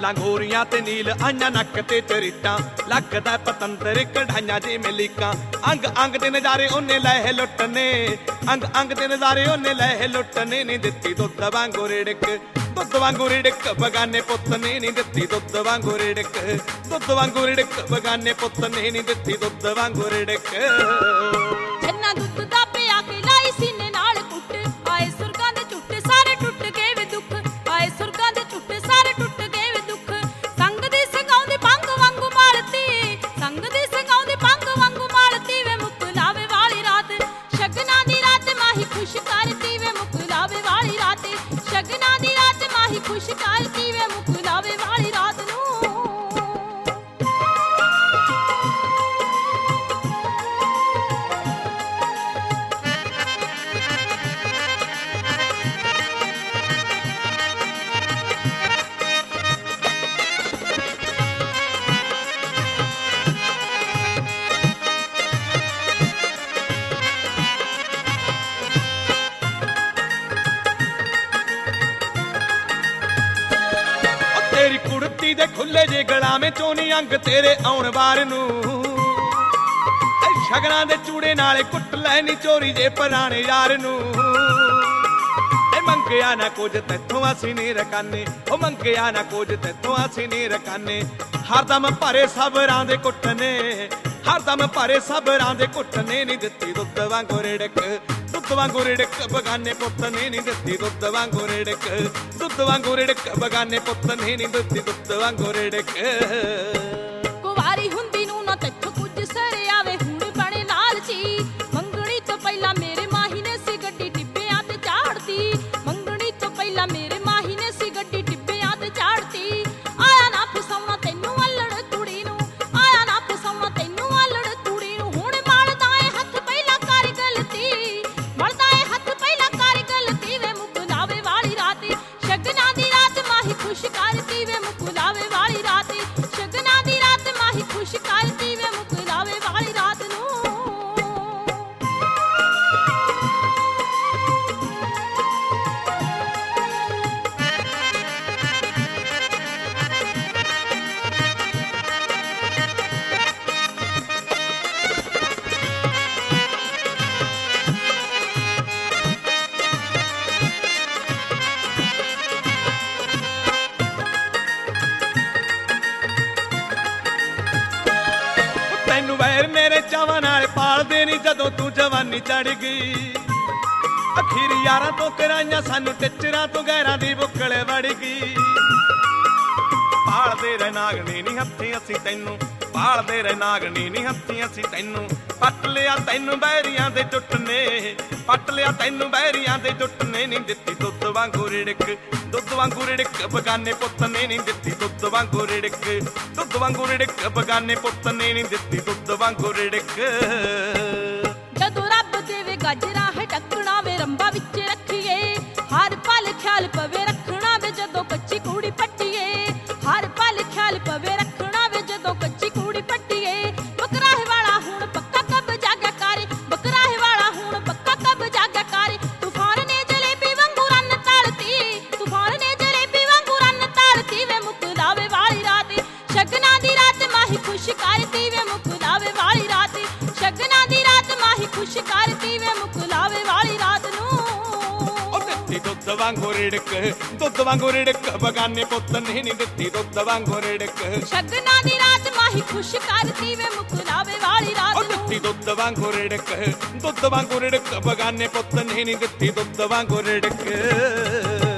ਲਾਲਾਂ ਗੋਰੀਆਂ ਤੇ ਨੀਲ ਆਈਆਂ ਨੱਕ ਤੇ ਚਰੀਟਾਂ ਲੱਗਦਾ ਪਤੰਦਰ ਕਢਾਈਆਂ ਜਿਵੇਂ ਲੀਕਾਂ ਅੰਗ ਅੰਗ ਦੇ ਨਜ਼ਾਰੇ ਉਹਨੇ ਲੈ ਲੁੱਟਨੇ ਅੰਗ ਅੰਗ ਦੇ ਨਜ਼ਾਰੇ ਉਹਨੇ ਲੈ ਲੁੱਟਨੇ ਨੀ ਦਿੱਤੀ ਦੁੱਧ ਵਾਂਗੂ ਰਿੜਕ ਦੁੱਧ ਵਾਂਗੂ ਰਿੜਕ ਬਗਾਨੇ ਪੁੱਤ ਨੇ ਨੀ ਦਿੱਤੀ ਦੁੱਧ ਵਾਂਗੂ ਰਿੜਕ ਦੁੱਧ ਵਾਂਗੂ ਰਿੜਕ ਬਗਾਨੇ ਪੁੱਤ ਨੇ ਨੀ ਦਿੱਤੀ ਦੁੱਧ ਵਾਂਗੂ ਰਿੜਕ ਜੰਨਾ ਦੁੱਧ ਦਾ ਪਿਆ ਕੇ ਲਾਈ ਸੀਨੇ ਨਾਲ ਕੁੱਟ ਆਏ ਸੁਰਗਾਂ ਦੇ ਝੁੱਟ ਸਾਰੇ ਟੁੱਟ ਗਏ ਵੇ ਦੁੱਖ ਆਏ ਸੁਰਗਾਂ ਦੇ ਝੁੱਟ ਸਾਰੇ ਟੁੱਟ ਗਏ ਵੇ ਦੁੱਖ ਸੰਗ ਦੀ ਸੰਗਾਉਂਦੀ ਭੰਗ ਵਾਂਗੂ ਮਾਲਤੀ ਸੰਗ ਦੀ ਸੰਗਾਉਂਦੀ ਭੰਗ ਵਾਂਗੂ ਮਾਲਤੀ ਵੇ ਮੁੱਕ ਲਾਵੇ ਵਾਲੀ ਰਾਤ ਸ਼ਗਨਾਂ ਦੀ ਰਾਤ ਮਾਹੀ ਖੁਸ਼ ਕਰਤੀ ਵੇ ਮੁੱਕ ਲਾਵੇ ਵਾਲੀ ਰਾਤ ਸ਼ਗਨਾਂ ਦੀ ਰਾਤ ਮਾਹੀ ਖੁਸ਼ ਕਰਤੀ ਵੇ ਮੁੱਕ ਲਾਵੇ ਵਾਲੀ ਰਾਤ ਨੂੰ तेरी कुड़ती दे खुले जे गलावे चोनी अंग तेरे आउण बार नू शगना दे चूड़े नाले कुट लैनी चोरी जे पराने यार नू मंगया ना कुछ तैथों असीं नहीं रकाने ओ मंगया ना कुछ तैथों असीं नहीं रकाने हरदम भरे सबरां दे कुटने हरदम भरे सबरां दे कुटने नी दित्ती दुੱਧ वांगू रिड़क दुੱਧ वांगू रिड़क बगाने पुत्त ने नी दित्ती दुੱਧ वांगू रिड़क दुੱਧ वांगू रिड़क बगाने पुत्त ने नी दित्ती दुੱਧ वांगू रिड़क ਕੁਵਾਰੀ ਹੁੰਦੀ ਨੂੰ ਨਾ ਤੈਥੋਂ ਕੁਝ ਸਰ ਆਵੇ ਹੁਣ ਬਣੇ ਲਾਲਚੀ ਮੰਗਣੀ ਤੋਂ ਪਹਿਲਾਂ ਮੇਰੇ ਮਾਹੀ ਨੇ ਸੀ ਗੱਡੀ ਟਿੱਬਿਆਂ ਤੇ ਚਾੜਤੀ ਮੰਗਣੀ ਤੋਂ ਪਹਿਲਾਂ ਮੇਰੇ ਮਾਹੀ ਨੇ ਸੀ ਗੱਡੀ ਟਿੱਬਿਆਂ ਤੇ ਚਾੜਤੀ ਆਇਆ ਨਾ ਫਸਾਉਣਾ ਤੈਨੂੰ ਅਲੜ ਕੁੜੀ ਨੂੰ ਆਇਆ ਨਾ ਫਸਾਉਣਾ ਤੈਨੂੰ ਅਲੜ ਕੁੜੀ ਨੂੰ ਹੁਣ ਮਲਦਾ ਏ ਹੱਥ ਪਹਿਲਾਂ ਕਰ ਗਲਤੀ ਮਲਦਾ ਏ ਹੱਥ ਪਹਿਲਾਂ ਕਰ ਗਲਤੀ ਵੇ ਮੁੱਕ ਲਾਵੇ ਵਾਲੀ ਰਾਤ ਸ਼ਗਨਾਂ ਦੀ ਰਾਤ ਮਾਹੀ ਖੁਸ਼ ਕਰਤੀ ਵੇ ਮੁੱਕ ਲਾਵੇ ਵਾਲੀ ਰਾਤ ਸ਼ਗਨਾਂ ਦੀ ਰਾਤ ਮਾਹੀ ਖੁਸ਼ ਕਰਤੀ ਵੇ ਮੁੱਕ ਲਾਵੇ ਵਾਲੀ ਰਾਤ ਨੂੰ ਤੈਨੂੰ ਵੈਰ ਮੇਰੇ ਚਾਵਾਂ ਨਾਲ ਪਾਲਦੇ ਨੀ ਜਦੋਂ ਤੂੰ ਜਵਾਨੀ ਚੜ ਗਈ ਅਖੀਰ ਯਾਰਾਂ ਤੋਂ ਕਰਾਈਆਂ ਸਾਨੂੰ ਟਿੱਚਰਾਂ ਤੋਂ ਗੈਰਾਂ ਦੀ ਬੁੱਕਲ ਵੜ ਗਈ ਪਾਲਦੇ ਰਹਿ ਨਾਗਣੀ ਨੀ ਹੱਥੀਂ ਅਸੀਂ ਤੈਨੂੰ ਪਾਲਦੇ ਰਹਿ ਨਾਗਣੀ ਨੀ ਹੱਥੀਂ ਅਸੀਂ ਤੈਨੂੰ ਪੱਟ ਲਿਆ ਤੈਨੂੰ ਬਹਿਰੀਆਂ ਦੇ ਟੁੱਟਨੇ ਪੱਟ ਲਿਆ ਤੈਨੂੰ ਬਹਿਰੀਆਂ ਦੇ ਟੁੱਟਨੇ ਨੀ ਦਿੱਤੀ ਦੁੱਧ ਵਾਂਗੂ ਰਿੜਕ ਦੁੱਧ ਵਾਂਗੂ ਰਿੜਕ ਬਗਾਨੇ ਪੁੱਤ ਨੇ ਨੀ ਦਿੱਤੀ ਦੁੱਧ ਵਾਂਗੂ ਰਿੜਕ ਦੁੱਧ ਵਾਂਗੂ ਰਿੜਕ ਬਗਾਨੇ ਪੁੱਤ ਨੇ ਨੀ ਦਿੱਤੀ ਦੁੱਧ ਵਾਂਗੂ ਰਿੜਕ ਜਦੋਂ ਰੱਬ ਦੇਵੇ ਗਾਜਰਾਂ ਹੈ ਟੱਕਣਾ ਵੇ ਰੰਬਾ ਵਿੱਚ ਰੱਖੀਏ ਹਰ ਪਲ ਖਿਆਲ ਪਵੇ ਰੱਖਣਾ ਵੇ ਜਦੋਂ ਕੱਚੀ ਕੂੜੀ ਪੱਟੀਏ ਹਰ ਪਲ ਖਿਆਲ ਪਵੇ ਰੱਖਣਾ ਵੇ ਜਦੋਂ ਕੱਚੀ ਕੂੜੀ ਪੱਟੀਏ ਬਕਰਾਹੇ ਵਾਲਾ ਹੁਣ ਪੱਕਾ ਕਬ ਜਾਗਾ ਕਰ ਬਕਰਾਹੇ ਵਾਲਾ ਹੁਣ ਪੱਕਾ ਕਬ ਜਾਗਾ ਕਰ ਤੂਫਾਨ ਨੇ ਜਲੇਬੀ ਵਾਂਗੂ ਰੰਨ ਤਾਲਤੀ ਤੂਫਾਨ ਨੇ ਜਲੇਬੀ ਵਾਂਗੂ ਰੰਨ ਤਾਲਤੀ ਵੇ ਮੁੱਕ ਲਾਵੇ ਵਾਲੀ ਰਾਤ ਸ਼ਗਨਾਂ ਦੀ ਰਾਤ ਮਾਹੀ ਖੁਸ਼ ਕਰਤੀ ਵੇ ਮੁੱਕ ਲਾਵੇ ਵਾਲੀ ਰਾਤ ਸ਼ਗਨਾਂ ਦੀ ਰਾਤ ਮਾਹੀ ਖੁਸ਼ ਕਰਤੀ ਵੇ ਮੁੱਕ ਲਾਵੇ ਵਾਲੀ ਰਾਤ ਨੂੰ ਉਹ ਦਿੱਤੀ ਦੁੱਧ ਵਾਂਗੂ ਰਿੜਕ ਦੁੱਧ ਵਾਂਗੂ ਰਿੜਕ ਬਗਾਨੇ ਪੁੱਤ ਨੇ ਨੀ ਦਿੱਤੀ ਦੁੱਧ ਵਾਂਗੂ ਰਿੜਕ ਸ਼ਗਨਾਂ ਦੀ ਰਾਤ ਮਾਹੀ ਖੁਸ਼ ਕਰਤੀ ਵੇ ਮੁੱਕ ਲਾਵੇ ਵਾਲੀ ਰਾਤ ਉਹ ਦਿੱਤੀ ਦੁੱਧ ਵਾਂਗੂ ਰਿੜਕ ਦੁੱਧ ਵਾਂਗੂ ਰਿੜਕ ਬਗਾਨੇ ਪੁੱਤ ਨੇ ਨੀ ਦਿੱਤੀ ਦੁੱਧ ਵਾਂਗੂ ਰਿੜਕ